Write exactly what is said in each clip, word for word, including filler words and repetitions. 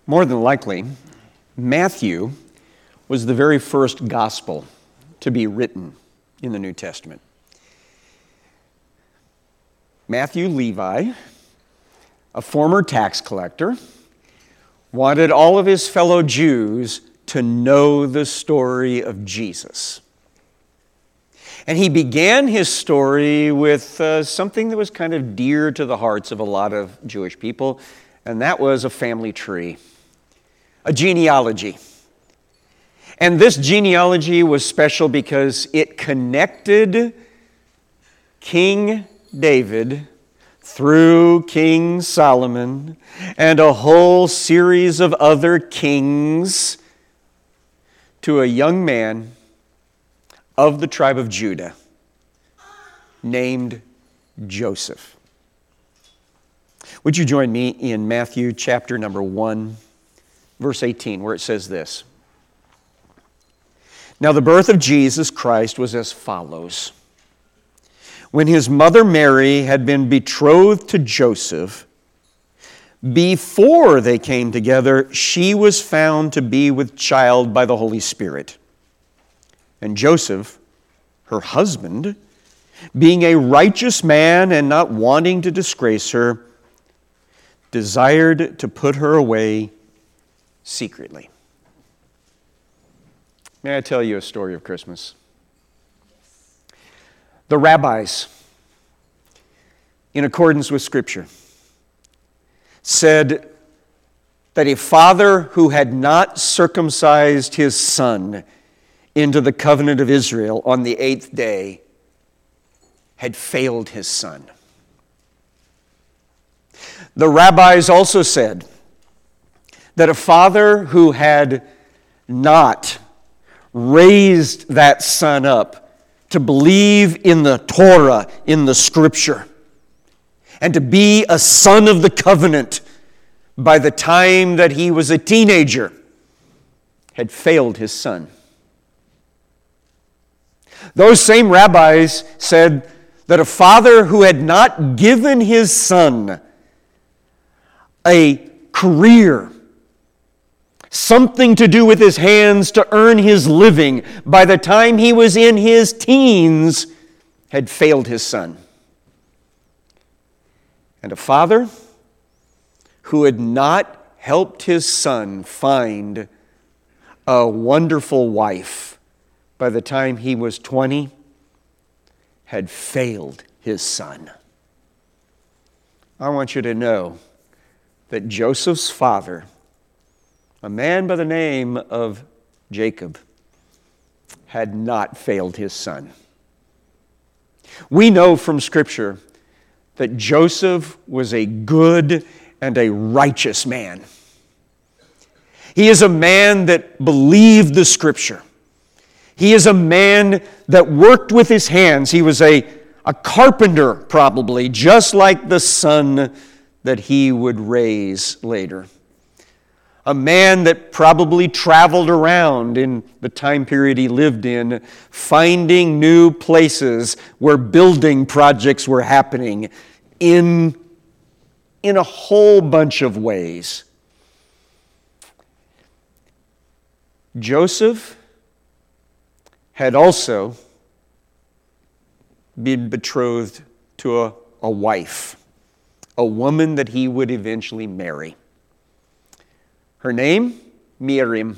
More than likely, Matthew was the very first gospel to be written in the New Testament. Matthew Levi, a former tax collector, wanted all of his fellow Jews to know the story of Jesus. And he began his story with uh, something that was kind of dear to the hearts of a lot of Jewish people, and that was a family tree, a genealogy. And this genealogy was special because it connected King David through King Solomon and a whole series of other kings to a young man of the tribe of Judah named Joseph. Would you join me in Matthew chapter number one, verse eighteen, where it says this? Now the birth of Jesus Christ was as follows. When his mother Mary had been betrothed to Joseph, before they came together, she was found to be with child by the Holy Spirit. And Joseph, her husband, being a righteous man and not wanting to disgrace her, desired to put her away secretly. May I tell you a story of Christmas? The rabbis, in accordance with Scripture, said that a father who had not circumcised his son into the covenant of Israel on the eighth day had failed his son. The rabbis also said that a father who had not raised that son up to believe in the Torah, in the Scripture, and to be a son of the covenant by the time that he was a teenager, had failed his son. Those same rabbis said that a father who had not given his son a career, something to do with his hands to earn his living, by the time he was in his teens, had failed his son. And a father who had not helped his son find a wonderful wife by the time he was twenty had failed his son. I want you to know that Joseph's father, a man by the name of Jacob, had not failed his son. We know from Scripture that Joseph was a good and a righteous man. He is a man that believed the Scripture. He is a man that worked with his hands. He was a, a carpenter, probably, just like the son that he would raise later. A man that probably traveled around in the time period he lived in, finding new places where building projects were happening in, in a whole bunch of ways. Joseph had also been betrothed to a, a wife, a woman that he would eventually marry. Her name, Miriam.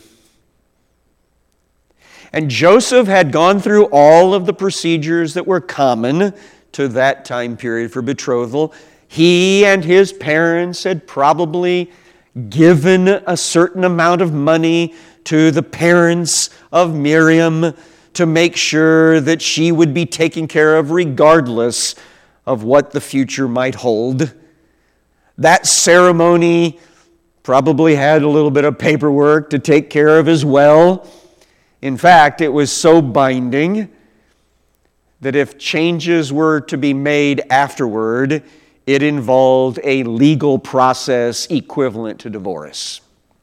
And Joseph had gone through all of the procedures that were common to that time period for betrothal. He and his parents had probably given a certain amount of money to the parents of Miriam to make sure that she would be taken care of regardless of what the future might hold. That ceremony probably had a little bit of paperwork to take care of as well. In fact, it was so binding that if changes were to be made afterward, it involved a legal process equivalent to divorce.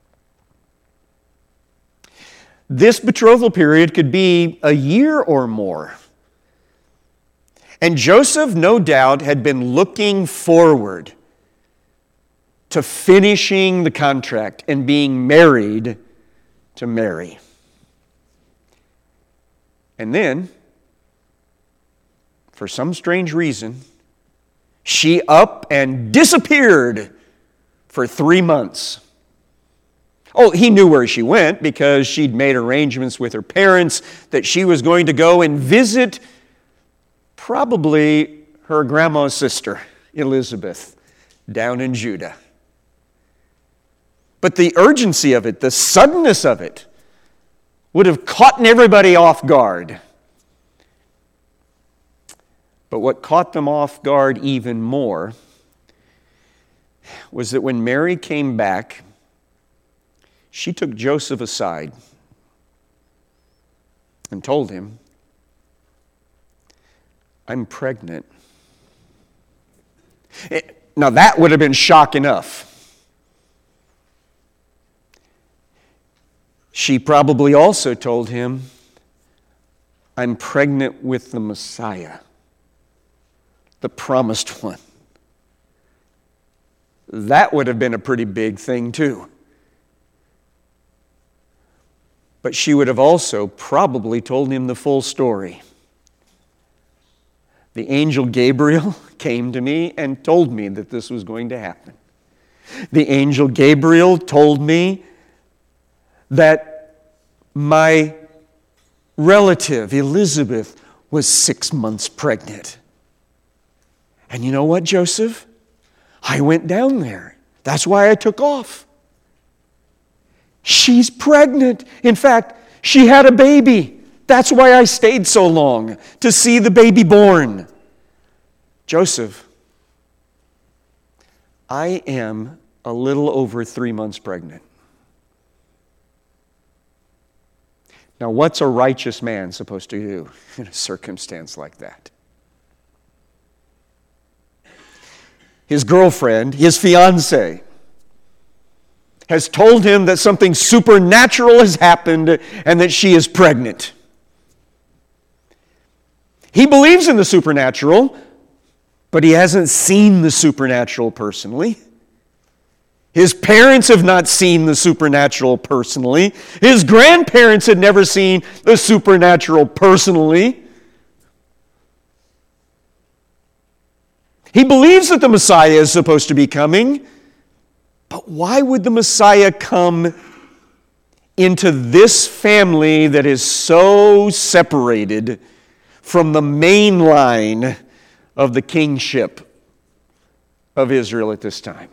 This betrothal period could be a year or more. And Joseph, no doubt, had been looking forward to finishing the contract and being married to Mary. And then, for some strange reason, she up and disappeared for three months. Oh, he knew where she went because she'd made arrangements with her parents that she was going to go and visit probably her grandma's sister, Elizabeth, down in Judah. But the urgency of it, the suddenness of it, would have caught everybody off guard. But what caught them off guard even more was that when Mary came back, she took Joseph aside and told him, "I'm pregnant." Now that would have been shock enough. She probably also told him, "I'm pregnant with the Messiah, the promised one." That would have been a pretty big thing too. But she would have also probably told him the full story. The angel Gabriel came to me and told me that this was going to happen. The angel Gabriel told me that my relative, Elizabeth, was six months pregnant. And you know what, Joseph? I went down there. That's why I took off. She's pregnant. In fact, she had a baby. That's why I stayed so long, to see the baby born. Joseph, I am a little over three months pregnant. Now, what's a righteous man supposed to do in a circumstance like that? His girlfriend, his fiancée, has told him that something supernatural has happened and that she is pregnant. He believes in the supernatural, but he hasn't seen the supernatural personally. His parents have not seen the supernatural personally. His grandparents had never seen the supernatural personally. He believes that the Messiah is supposed to be coming, but why would the Messiah come into this family that is so separated from the main line of the kingship of Israel at this time?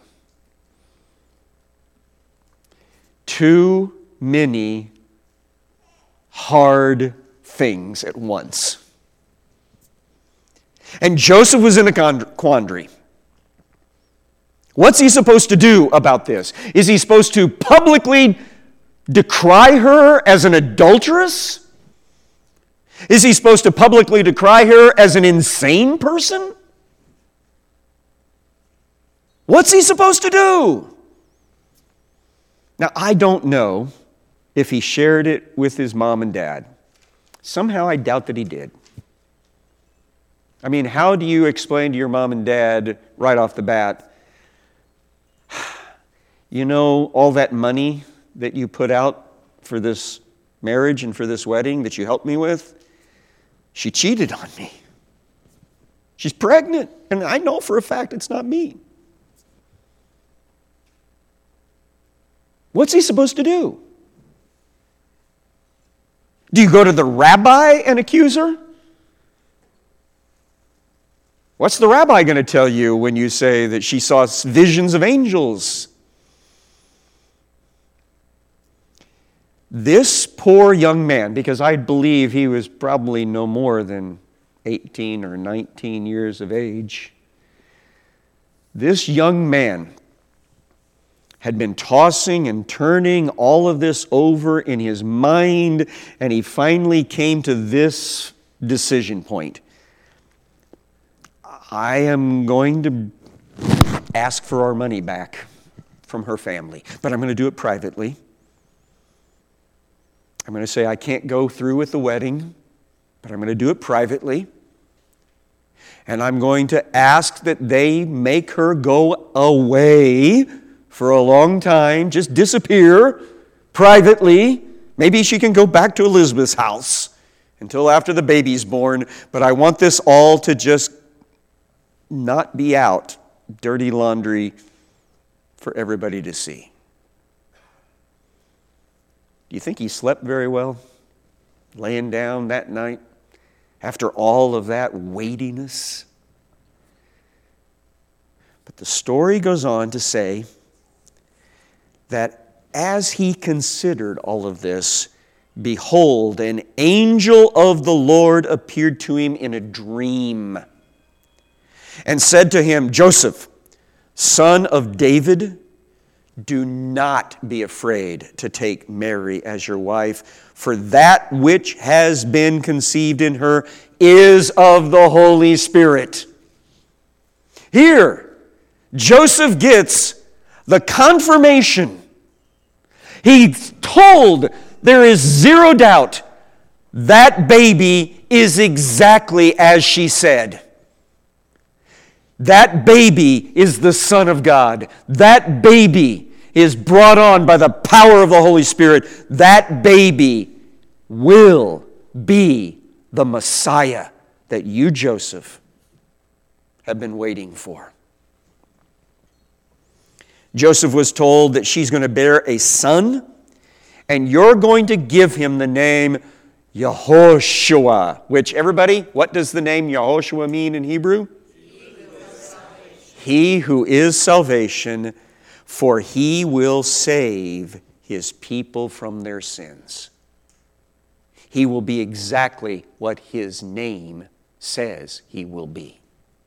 Too many hard things at once. And Joseph was in a quandary. What's he supposed to do about this? Is he supposed to publicly decry her as an adulteress? Is he supposed to publicly decry her as an insane person? What's he supposed to do? Now, I don't know if he shared it with his mom and dad. Somehow I doubt that he did. I mean, how do you explain to your mom and dad right off the bat, you know, all that money that you put out for this marriage and for this wedding that you helped me with, she cheated on me. She's pregnant, and I know for a fact it's not me. What's he supposed to do? Do you go to the rabbi and accuse her? What's the rabbi going to tell you when you say that she saw visions of angels? This poor young man, because I believe he was probably no more than eighteen or nineteen years of age, this young man had been tossing and turning all of this over in his mind, and he finally came to this decision point. I am going to ask for our money back from her family, but I'm going to do it privately. I'm going to say I can't go through with the wedding, but I'm going to do it privately. And I'm going to ask that they make her go away for a long time, just disappear privately. Maybe she can go back to Elizabeth's house until after the baby's born, but I want this all to just not be out, dirty laundry for everybody to see. Do you think he slept very well, laying down that night after all of that weightiness? But the story goes on to say that as he considered all of this, behold, an angel of the Lord appeared to him in a dream and said to him, Joseph, son of David, do not be afraid to take Mary as your wife, for that which has been conceived in her is of the Holy Spirit. Here, Joseph gets the confirmation. He's told, there is zero doubt, that baby is exactly as she said. That baby is the Son of God. That baby is brought on by the power of the Holy Spirit. That baby will be the Messiah that you, Joseph, have been waiting for. Joseph was told that she's going to bear a son, and you're going to give him the name Yehoshua, which, everybody, what does the name Yehoshua mean in Hebrew? He who is salvation, for he will save his people from their sins. He will be exactly what his name says he will be.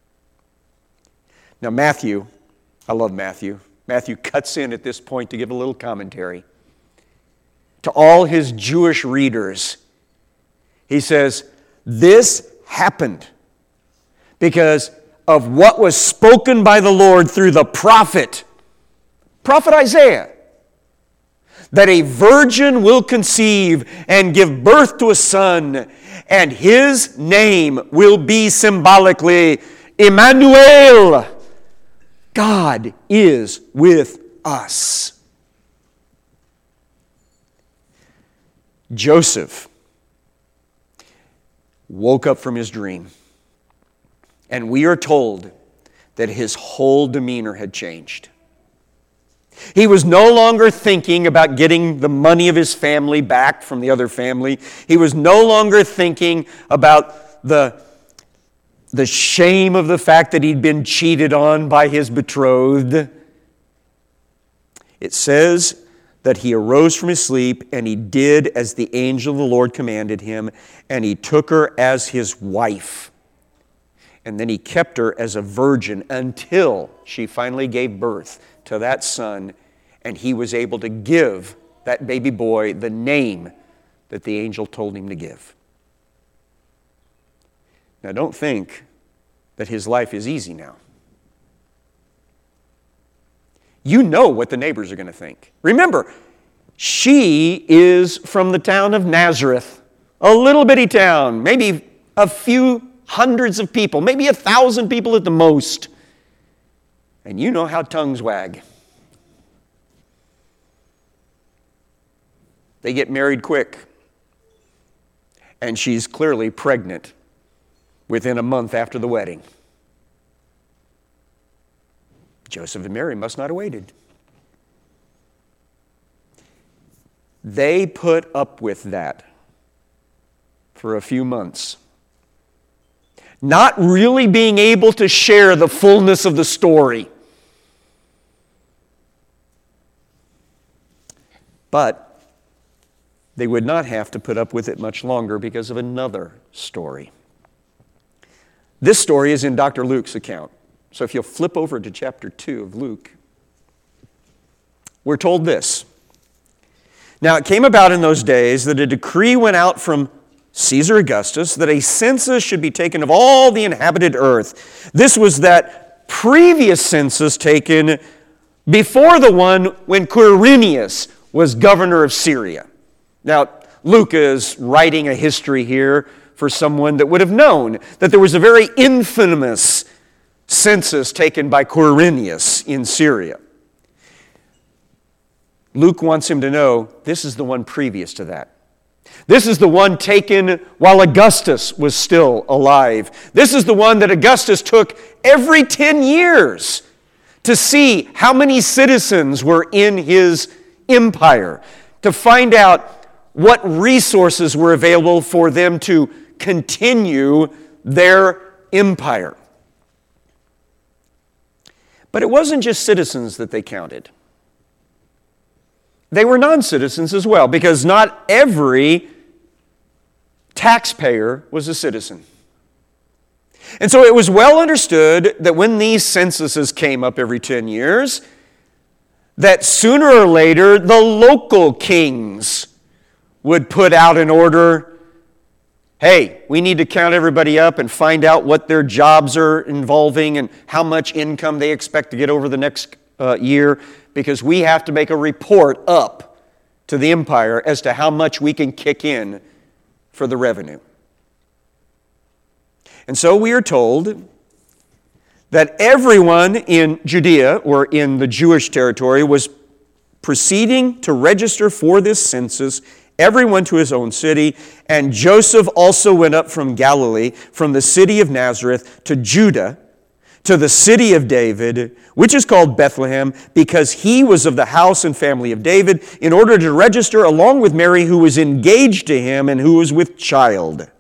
Now Matthew, I love Matthew. Matthew cuts in at this point to give a little commentary. To all his Jewish readers, he says, this happened because of what was spoken by the Lord through the prophet, prophet Isaiah, that a virgin will conceive and give birth to a son, and his name will be symbolically Emmanuel. God is with us. Joseph woke up from his dream. And we are told that his whole demeanor had changed. He was no longer thinking about getting the money of his family back from the other family. He was no longer thinking about the, the shame of the fact that he'd been cheated on by his betrothed. It says that he arose from his sleep and he did as the angel of the Lord commanded him, and he took her as his wife. And then he kept her as a virgin until she finally gave birth to that son, and he was able to give that baby boy the name that the angel told him to give. Now, don't think that his life is easy now. You know what the neighbors are going to think. Remember, she is from the town of Nazareth, a little bitty town, maybe a few hundreds of people, maybe a thousand people at the most. And you know how tongues wag. They get married quick. And she's clearly pregnant within a month after the wedding. Joseph and Mary must not have waited. They put up with that for a few months, not really being able to share the fullness of the story. But they would not have to put up with it much longer because of another story. This story is in Doctor Luke's account. So if you'll flip over to chapter two of Luke, we're told this. Now it came about in those days that a decree went out from Caesar Augustus that a census should be taken of all the inhabited earth. This was that previous census taken before the one when Quirinius was governor of Syria. Now, Luke is writing a history here for someone that would have known that there was a very infamous census taken by Quirinius in Syria. Luke wants him to know this is the one previous to that. This is the one taken while Augustus was still alive. This is the one that Augustus took every ten years to see how many citizens were in his empire, to find out what resources were available for them to continue their empire. But it wasn't just citizens that they counted. They were non-citizens as well, because not every taxpayer was a citizen. And so it was well understood that when these censuses came up every ten years, that sooner or later the local kings would put out an order, hey, we need to count everybody up and find out what their jobs are involving and how much income they expect to get over the next uh, year, because we have to make a report up to the empire as to how much we can kick in for the revenue. And so we are told that everyone in Judea, or in the Jewish territory, was proceeding to register for this census, everyone to his own city. And Joseph also went up from Galilee, from the city of Nazareth to Judah, to the city of David, which is called Bethlehem, because he was of the house and family of David, in order to register along with Mary, who was engaged to him and who was with child.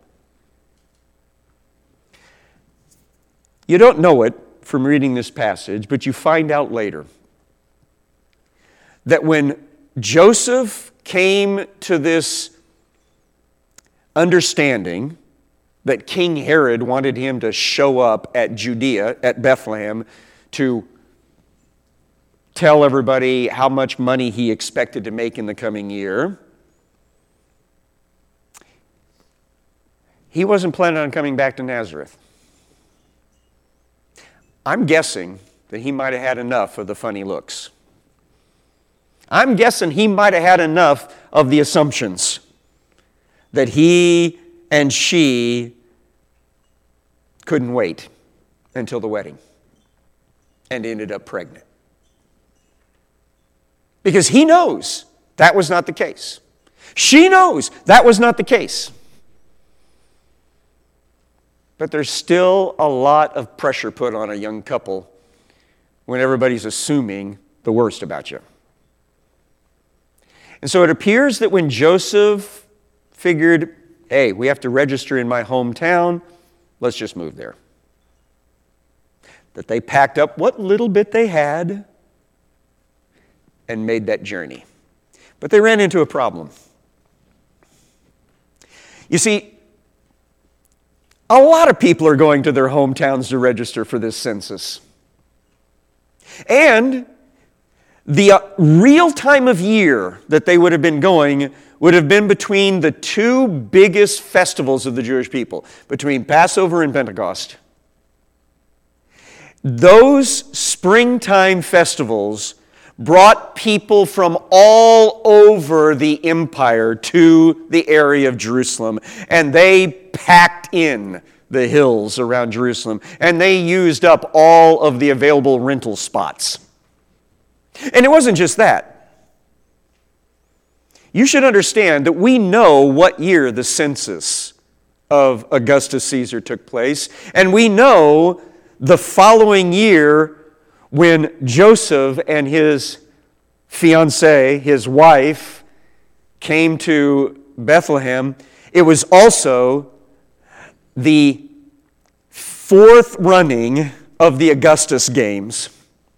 You don't know it from reading this passage, but you find out later that when Joseph came to this understanding that King Herod wanted him to show up at Judea, at Bethlehem, to tell everybody how much money he expected to make in the coming year, he wasn't planning on coming back to Nazareth. I'm guessing that he might have had enough of the funny looks. I'm guessing he might have had enough of the assumptions that he and she couldn't wait until the wedding and ended up pregnant. Because he knows that was not the case. She knows that was not the case. But there's still a lot of pressure put on a young couple when everybody's assuming the worst about you. And so it appears that when Joseph figured, hey, we have to register in my hometown, let's just move there, that they packed up what little bit they had and made that journey. But they ran into a problem. You see, a lot of people are going to their hometowns to register for this census. And the uh, real time of year that they would have been going would have been between the two biggest festivals of the Jewish people, between Passover and Pentecost. Those springtime festivals brought people from all over the empire to the area of Jerusalem, and they packed in the hills around Jerusalem, and they used up all of the available rental spots. And it wasn't just that. You should understand that we know what year the census of Augustus Caesar took place, and we know the following year when Joseph and his fiancée, his wife, came to Bethlehem, it was also the fourth running of the Augustus Games.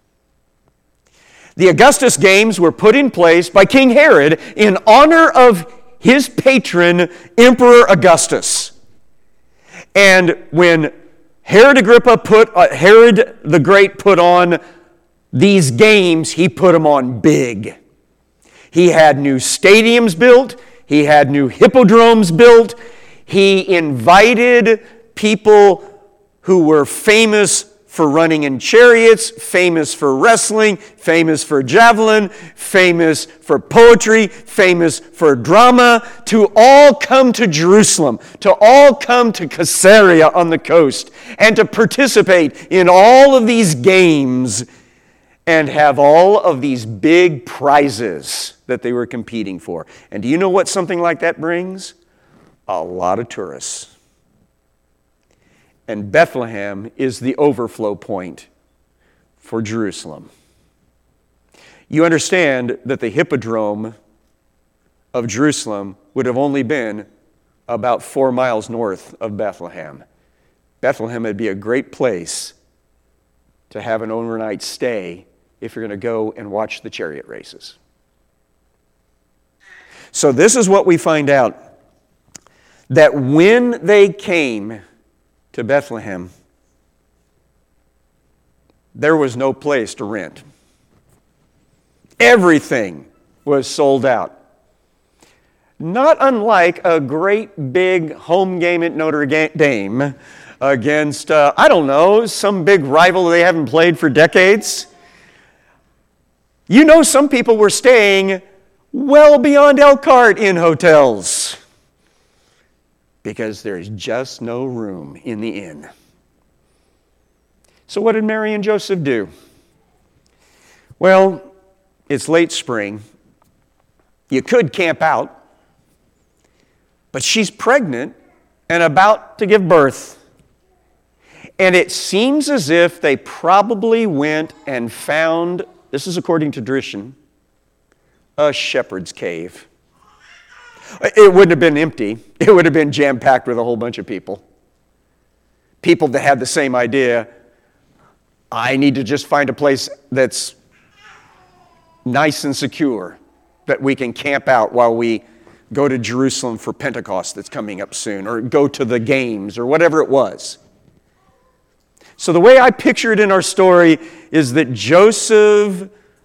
The Augustus Games were put in place by King Herod in honor of his patron, Emperor Augustus. And when Herod Agrippa put, uh, Herod the Great put on these games, he put them on big. He had new stadiums built. He had new hippodromes built. He invited people who were famous for running in chariots, famous for wrestling, famous for javelin, famous for poetry, famous for drama, to all come to Jerusalem, to all come to Caesarea on the coast, and to participate in all of these games and have all of these big prizes that they were competing for. And do you know what something like that brings? A lot of tourists. And Bethlehem is the overflow point for Jerusalem. You understand that the hippodrome of Jerusalem would have only been about four miles north of Bethlehem. Bethlehem would be a great place to have an overnight stay if you're going to go and watch the chariot races. So this is what we find out, that when they came to Bethlehem, there was no place to rent. Everything was sold out. Not unlike a great big home game at Notre Dame against, uh, I don't know, some big rival they haven't played for decades. You know, some people were staying well beyond Elkhart in hotels because there's just no room in the inn. So what did Mary and Joseph do? Well, it's late spring. You could camp out. But she's pregnant and about to give birth. And it seems as if they probably went and found, this is according to tradition, a shepherd's cave. It wouldn't have been empty. It would have been jam-packed with a whole bunch of people. People that had the same idea. I need to just find a place that's nice and secure, that we can camp out while we go to Jerusalem for Pentecost that's coming up soon, or go to the games, or whatever it was. So the way I picture it in our story is that Joseph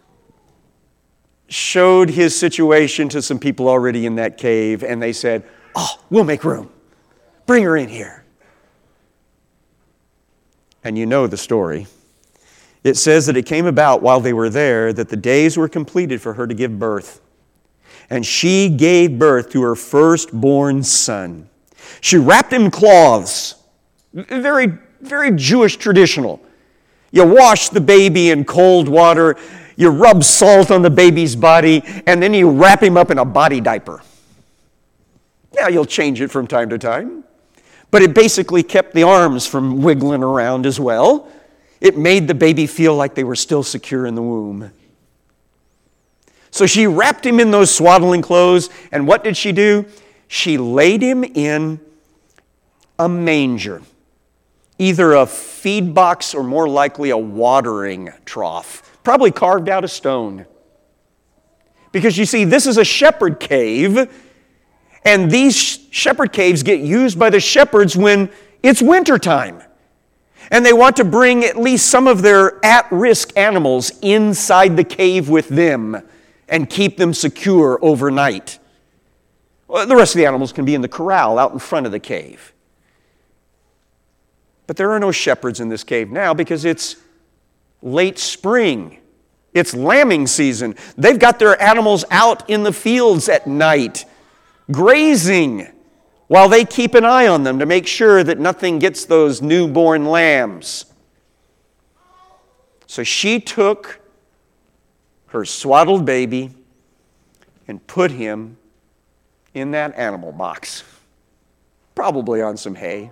showed his situation to some people already in that cave, and they said, "Oh, we'll make room. Bring her in here." And you know the story. It says that it came about while they were there that the days were completed for her to give birth. And she gave birth to her firstborn son. She wrapped him in cloths. Very, very Jewish traditional. You wash the baby in cold water, you rub salt on the baby's body, and then you wrap him up in a body diaper. Yeah, you'll change it from time to time. But it basically kept the arms from wiggling around as well. It made the baby feel like they were still secure in the womb. So she wrapped him in those swaddling clothes, and what did she do? She laid him in a manger, either a feed box or more likely a watering trough, probably carved out of stone. Because you see, this is a shepherd cave, and these shepherd caves get used by the shepherds when it's wintertime. And they want to bring at least some of their at-risk animals inside the cave with them and keep them secure overnight. Well, the rest of the animals can be in the corral out in front of the cave. But there are no shepherds in this cave now because it's late spring. It's lambing season. They've got their animals out in the fields at night, grazing, while they keep an eye on them to make sure that nothing gets those newborn lambs. So she took her swaddled baby and put him in that animal box, probably on some hay.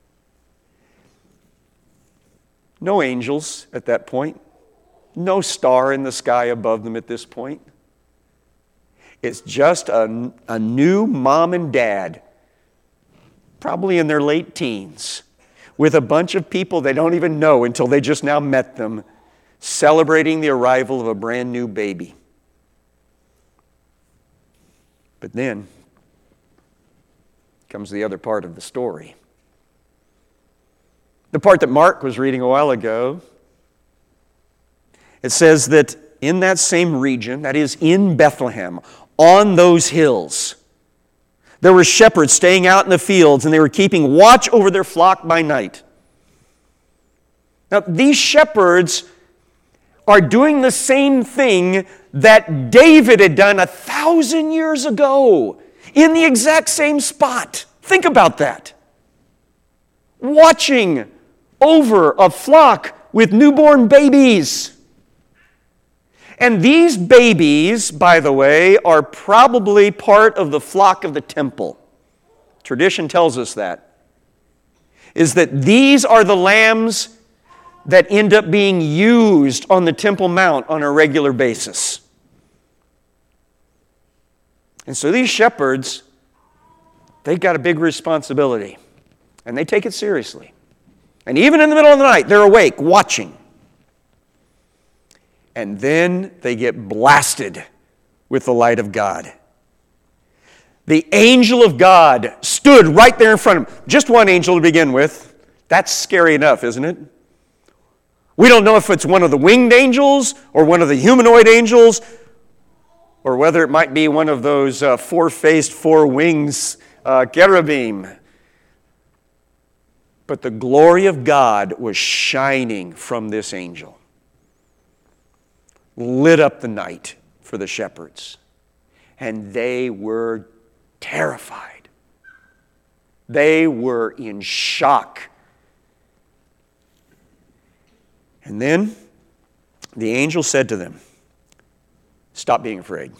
No angels at that point. No star in the sky above them at this point. It's just a, a new mom and dad, probably in their late teens, with a bunch of people they don't even know until they just now met them, celebrating the arrival of a brand new baby. But then comes the other part of the story. The part that Mark was reading a while ago. It says that in that same region, that is in Bethlehem, on those hills, there were shepherds staying out in the fields, and they were keeping watch over their flock by night. Now, these shepherds are doing the same thing that David had done a thousand years ago in the exact same spot. Think about that. Watching over a flock with newborn babies. And these babies, by the way, are probably part of the flock of the temple. Tradition tells us that. Is that these are the lambs that end up being used on the Temple Mount on a regular basis. And so these shepherds, they've got a big responsibility. And they take it seriously. And even in the middle of the night, they're awake, watching. And then they get blasted with the light of God. The angel of God stood right there in front of them. Just one angel to begin with. That's scary enough, isn't it? We don't know if it's one of the winged angels or one of the humanoid angels, or whether it might be one of those uh, four-faced, four wings uh, cherubim. But the glory of God was shining from this angel. Lit up the night for the shepherds. And they were terrified. They were in shock. And then the angel said to them, "Stop being afraid.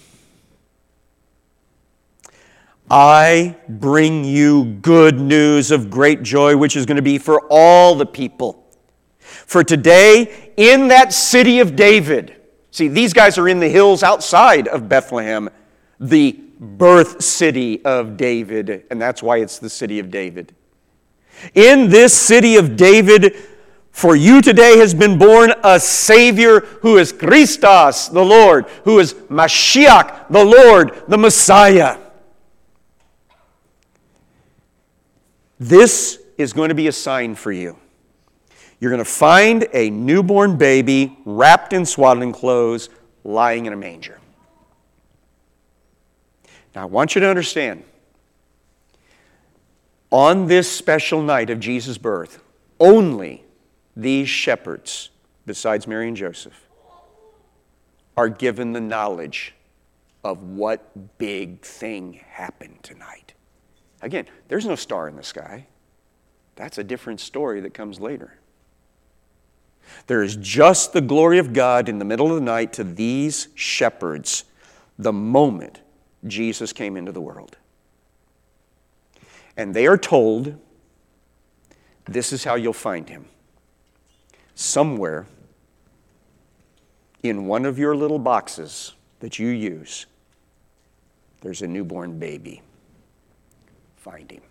I bring you good news of great joy, which is going to be for all the people. For today, in that city of David," see, these guys are in the hills outside of Bethlehem, the birth city of David, and that's why it's the city of David. "In this city of David, for you today has been born a Savior who is Christos, the Lord, who is Mashiach, the Lord, the Messiah." This is going to be a sign for you. You're going to find a newborn baby wrapped in swaddling clothes, lying in a manger. Now, I want you to understand, on this special night of Jesus' birth, only these shepherds, besides Mary and Joseph, are given the knowledge of what big thing happened tonight. Again, there's no star in the sky. That's a different story that comes later. There is just the glory of God in the middle of the night to these shepherds the moment Jesus came into the world. And they are told, this is how you'll find him. Somewhere in one of your little boxes that you use, there's a newborn baby. Find him.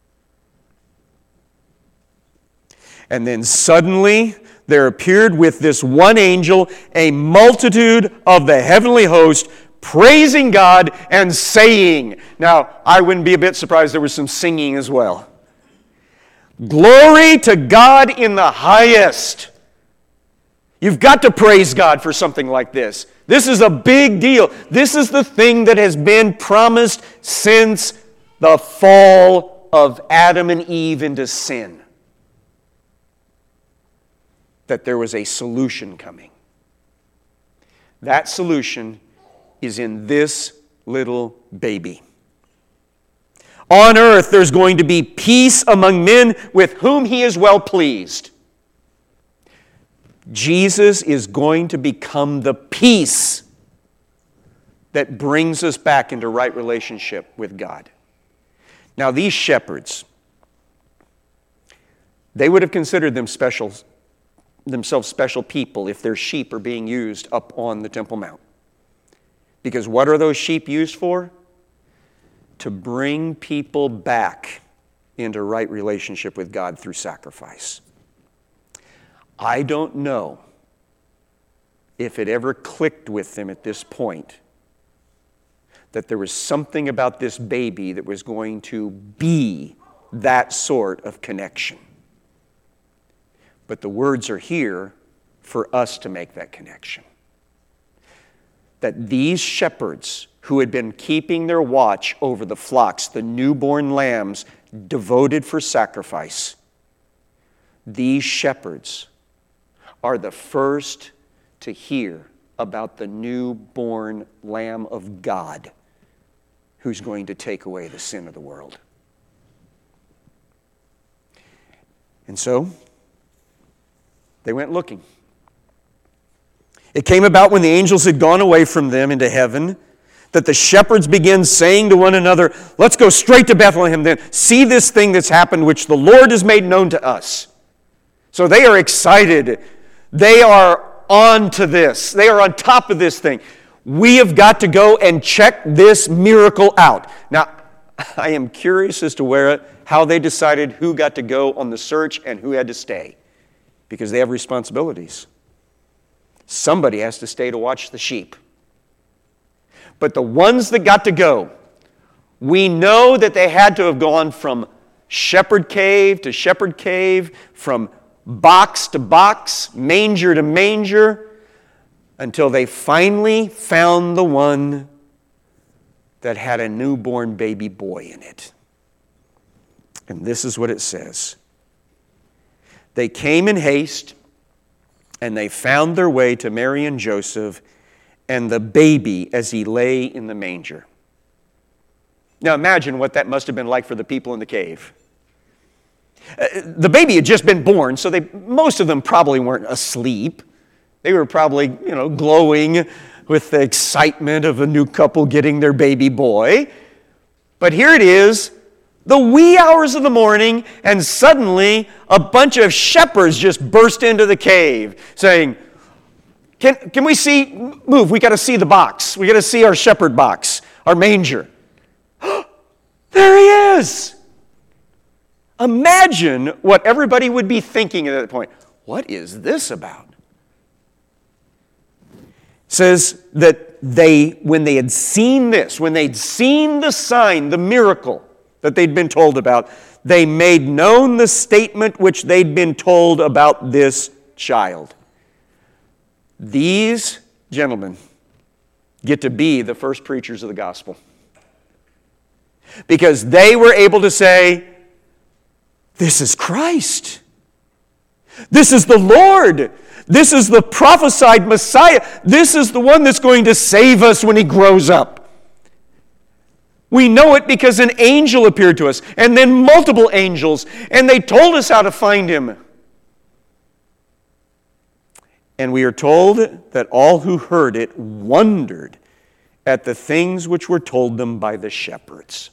And then suddenly there appeared with this one angel a multitude of the heavenly host praising God and saying, now I wouldn't be a bit surprised there was some singing as well. "Glory to God in the highest." You've got to praise God for something like this. This is a big deal. This is the thing that has been promised since the fall of Adam and Eve into sin. That there was a solution coming. That solution is in this little baby. On earth there's going to be peace among men with whom he is well pleased. Jesus is going to become the peace that brings us back into right relationship with God. Now these shepherds, they would have considered them special, themselves special people if their sheep are being used up on the Temple Mount. Because what are those sheep used for? To bring people back into right relationship with God through sacrifice. I don't know if it ever clicked with them at this point that there was something about this baby that was going to be that sort of connection. But the words are here for us to make that connection. That these shepherds who had been keeping their watch over the flocks, the newborn lambs devoted for sacrifice, these shepherds are the first to hear about the newborn Lamb of God who's going to take away the sin of the world. And so, they went looking. It came about when the angels had gone away from them into heaven, that the shepherds began saying to one another, let's go straight to Bethlehem then. See this thing that's happened, which the Lord has made known to us. So they are excited. They are on to this. They are on top of this thing. We have got to go and check this miracle out. Now, I am curious as to where, how they decided who got to go on the search and who had to stay, because they have responsibilities. Somebody has to stay to watch the sheep. But the ones that got to go, we know that they had to have gone from shepherd cave to shepherd cave, from box to box, manger to manger, until they finally found the one that had a newborn baby boy in it. And this is what it says. They came in haste, and they found their way to Mary and Joseph and the baby as he lay in the manger. Now imagine what that must have been like for the people in the cave. Uh, the baby had just been born, so they, most of them probably weren't asleep. They were probably, you know, glowing with the excitement of a new couple getting their baby boy. But here it is, the wee hours of the morning, and suddenly a bunch of shepherds just burst into the cave saying, Can, can we see, move, we got to see the box. We got to see our shepherd box, our manger. There he is. Imagine what everybody would be thinking at that point. What is this about? It says that they, when they had seen this, when they'd seen the sign, the miracle that they'd been told about, they made known the statement which they'd been told about this child. These gentlemen get to be the first preachers of the gospel, because they were able to say, this is Christ. This is the Lord. This is the prophesied Messiah. This is the one that's going to save us when he grows up. We know it because an angel appeared to us, and then multiple angels, and they told us how to find him. And we are told that all who heard it wondered at the things which were told them by the shepherds.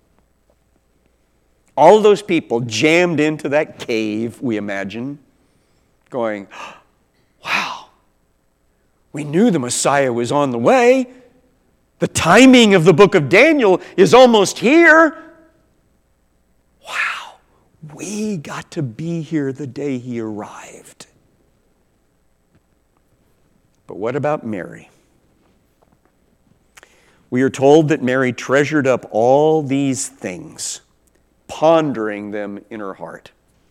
All of those people jammed into that cave, we imagine, going, wow, we knew the Messiah was on the way. The timing of the book of Daniel is almost here. Wow, we got to be here the day he arrived. But what about Mary? We are told that Mary treasured up all these things, pondering them in her heart.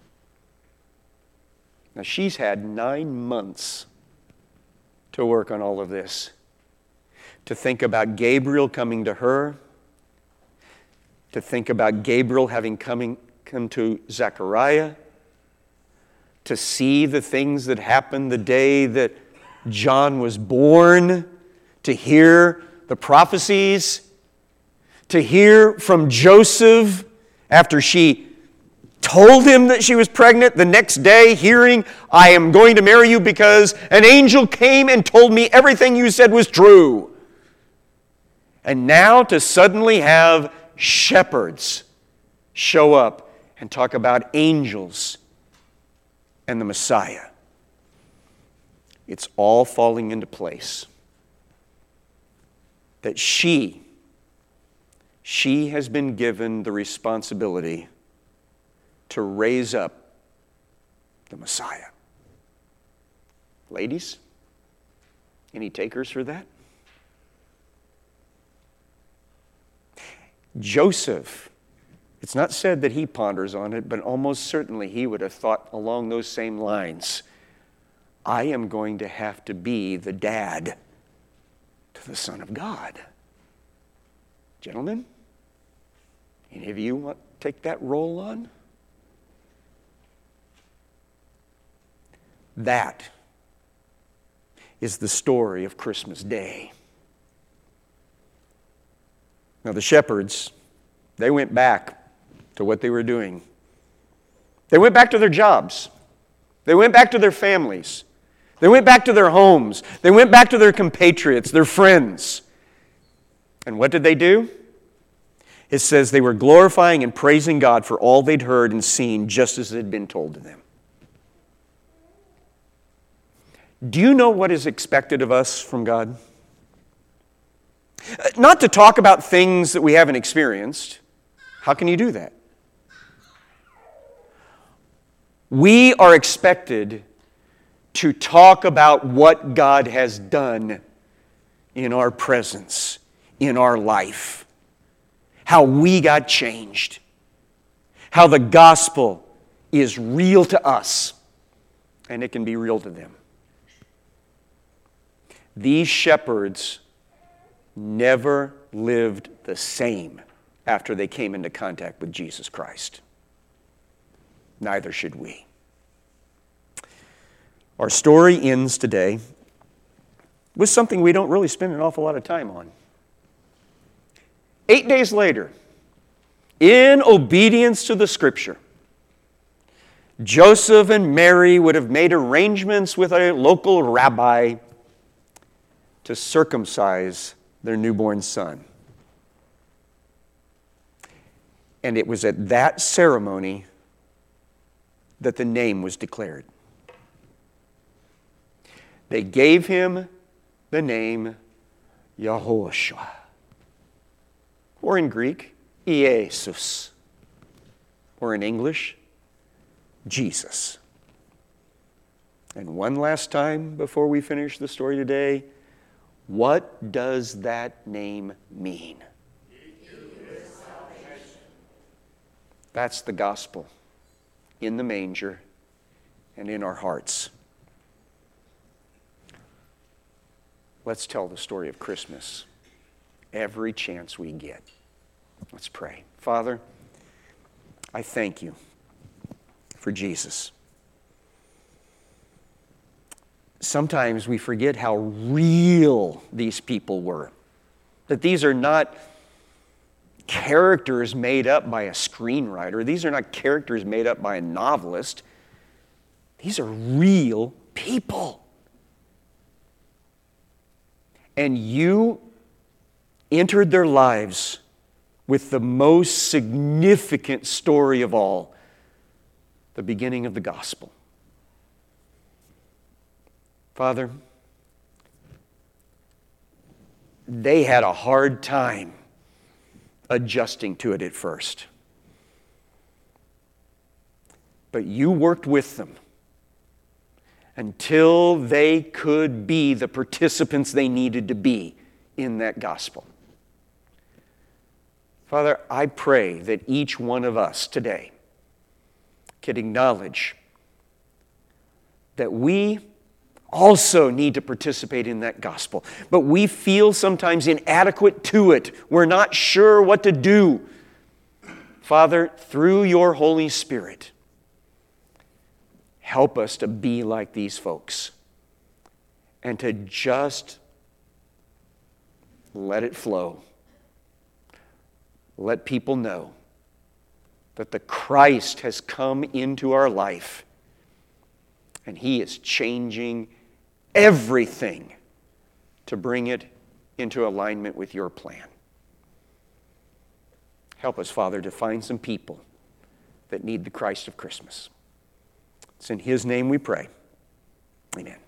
Now, she's had nine months to work on all of this, to think about Gabriel coming to her, to think about Gabriel having coming, come to Zechariah, to see the things that happened the day that John was born, to hear the prophecies, to hear from Joseph after she told him that she was pregnant, the next day hearing, I am going to marry you because an angel came and told me everything you said was true. And now to suddenly have shepherds show up and talk about angels and the Messiah. It's all falling into place. That she, she has been given the responsibility to raise up the Messiah. Ladies, any takers for that? Joseph, it's not said that he ponders on it, but almost certainly he would have thought along those same lines. I am going to have to be the dad to the Son of God. Gentlemen, any of you want to take that role on? That is the story of Christmas Day. Now the shepherds, they went back to what they were doing. They went back to their jobs. They went back to their families. They went back to their homes. They went back to their compatriots, their friends. And what did they do? It says they were glorifying and praising God for all they'd heard and seen, just as it had been told to them. Do you know what is expected of us from God? Not to talk about things that we haven't experienced. How can you do that? We are expected to talk about what God has done in our presence, in our life. How we got changed. How the gospel is real to us, and it can be real to them. These shepherds never lived the same after they came into contact with Jesus Christ. Neither should we. Our story ends today with something we don't really spend an awful lot of time on. Eight days later, in obedience to the Scripture, Joseph and Mary would have made arrangements with a local rabbi to circumcise their newborn son. And it was at that ceremony that the name was declared. They gave him the name Yahushua, or in Greek, Iesus, or in English, Jesus. And one last time before we finish the story today, what does that name mean? That's the gospel in the manger and in our hearts. Let's tell the story of Christmas every chance we get. Let's pray. Father, I thank you for Jesus. Sometimes we forget how real these people were. That these are not characters made up by a screenwriter. These are not characters made up by a novelist. These are real people. And you entered their lives with the most significant story of all, the beginning of the gospel. Father, they had a hard time adjusting to it at first. But you worked with them until they could be the participants they needed to be in that gospel. Father, I pray that each one of us today can acknowledge that we also need to participate in that gospel. But we feel sometimes inadequate to it. We're not sure what to do. Father, through your Holy Spirit, help us to be like these folks and to just let it flow. Let people know that the Christ has come into our life and He is changing everything to bring it into alignment with your plan. Help us, Father, to find some people that need the Christ of Christmas. It's in His name we pray. Amen.